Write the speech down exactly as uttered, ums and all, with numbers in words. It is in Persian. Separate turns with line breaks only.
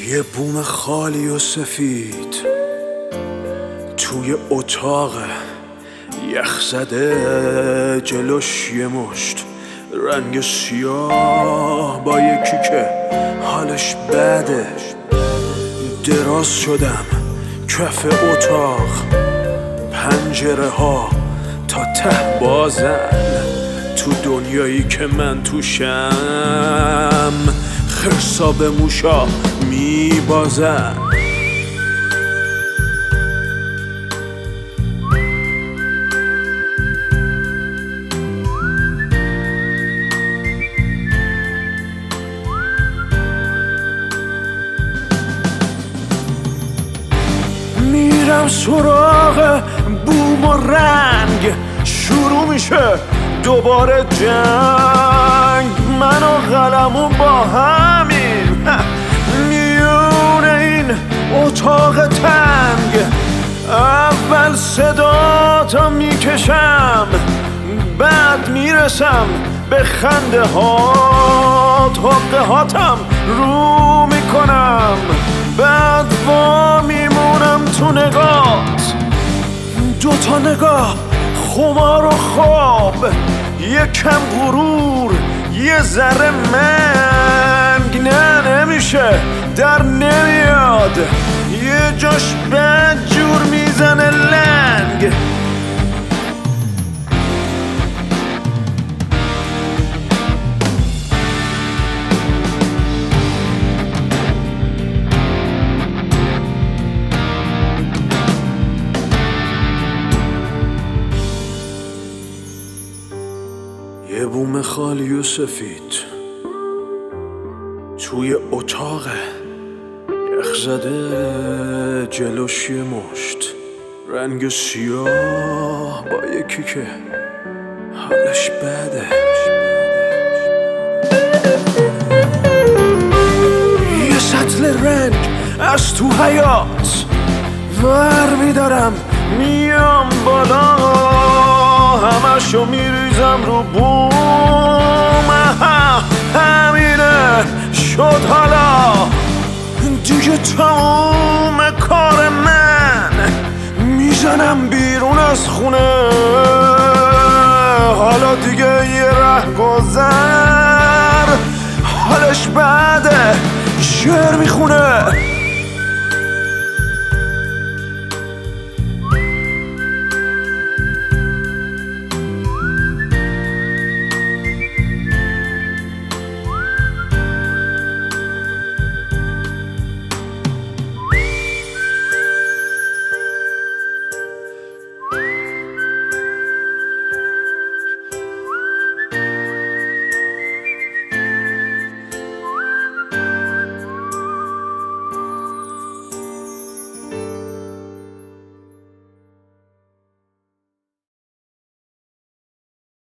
یه بوم خالی و سفید توی اتاق یخ زده، جلوش یه مشت رنگ سیاه با یکی که حالش بده. دراز شدم کف اتاق، پنجره ها تا ته بازن، تو دنیایی که من توشم خرسا به موشا میبازن. میرم سراغ بوم و رنگ، شروع میشه دوباره جنگ. من و قلمو با همین میونه این اتاق تنگ. اول صدا تا میکشم، بعد میرسم به خنده ها، حقه هاتم رو میکنم، بعد با میمونم تو نگات. دوتا نگاه، خمار و خواب، یه کم غرور، یه ذره منگ. نه نمیشه، در نمیاد، یه جاش بد جور میزنه لنگ. یه بوم خالی و سفید توی اتاق یخ زده، جلوش یه مشت رنگ سیاه با یکی که حالش بده. یه سطل رنگ از تو حیات ور میدارم، میام بالا، همشو میریزم رو بوم. همینه شد حالا دیگه تموم کار من. میزنم بیرون از خونه، حالا دیگه یه ره گذر، حالش بعده شعر میخونه.